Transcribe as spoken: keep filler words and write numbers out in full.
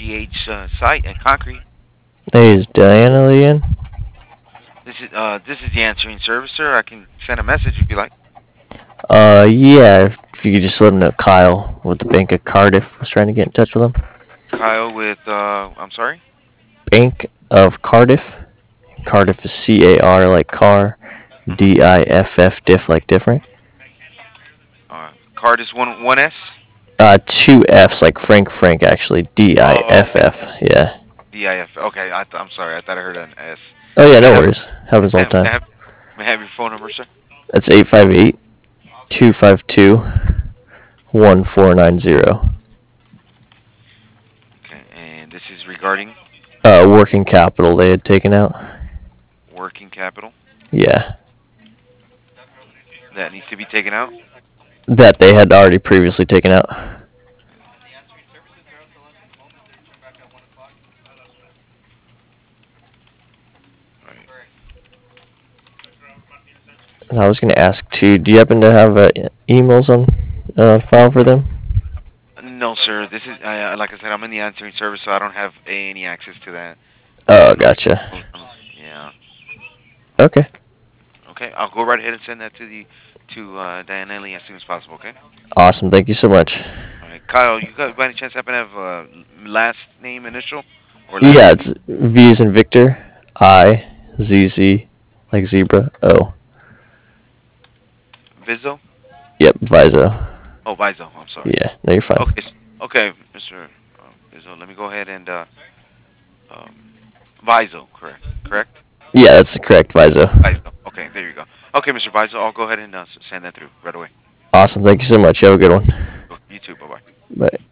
G H uh, site and concrete. Hey, is Diana Lee in? This is uh this is the answering service, sir. I can send a message if you like. Uh, yeah, if you could just let him know Kyle with the Bank of Cardiff was trying to get in touch with him. Kyle with uh I'm sorry. Bank of Cardiff. Cardiff is C A R like car, Mm-hmm. D I F F diff like different. Uh, card is one one S. Uh, two F's like Frank Frank actually. D I Oh, F okay. F. Yeah. D I F. Okay, I th- I'm sorry. I thought I heard an S. Oh yeah, May I no have worries. Happens may all I the have, may time. I have, may I have your phone number, sir? That's eight five eight, two five two, one four nine zero. Okay, and this is regarding Uh, working capital they had taken out. working capital Yeah. that needs to be taken out. That they had already previously taken out. All right. And I was going to ask too, do you happen to have uh, emails on uh, file for them? No, sir. This is uh, like I said. I'm in the answering service, so I don't have any access to that. Oh, Um, gotcha. yeah. Okay. Okay, I'll go right ahead and send that to the to uh, Diane Ellie as soon as possible. Okay. Awesome. Thank you so much. All right, Kyle. You got by any chance happen to have uh, last name initial or last Yeah, name? it's V as in Victor, I, Z Z, like zebra, O. Vizzo? Yep, Viso. Oh, Vizo. I'm sorry. Yeah, no, you're fine. Okay. s- Okay, mister Uh, Vizzo. Let me go ahead and uh, um, Vizo. Correct. Correct. Yeah, that's the correct Viso. Vizo. Okay. There you go. Okay, mister Vizo. I'll go ahead and uh, s- send that through right away. Awesome. Thank you so much. You have a good one. You too. Bye bye. Bye.